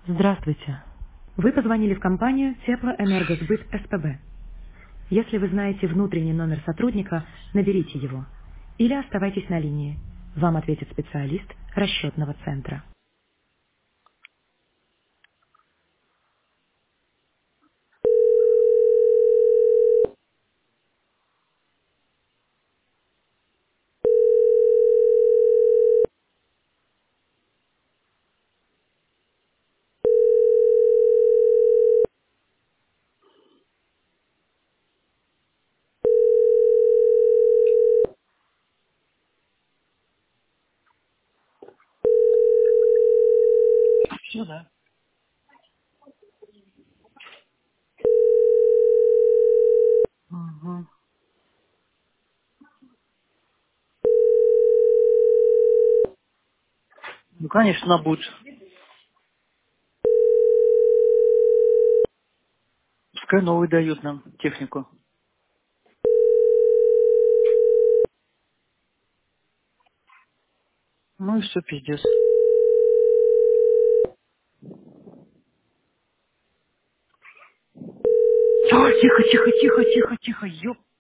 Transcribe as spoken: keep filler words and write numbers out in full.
Здравствуйте. Вы позвонили в компанию Теплоэнергосбыт СПБ. Если вы знаете внутренний номер сотрудника, наберите его. Или оставайтесь на линии. Вам ответит специалист расчетного центра. Ну да. Мгм. Ну, конечно, она будет. Пускай новый дают нам технику. Ну и все, пиздец. Ой, тихо, тихо, тихо, тихо, тихо, ёп.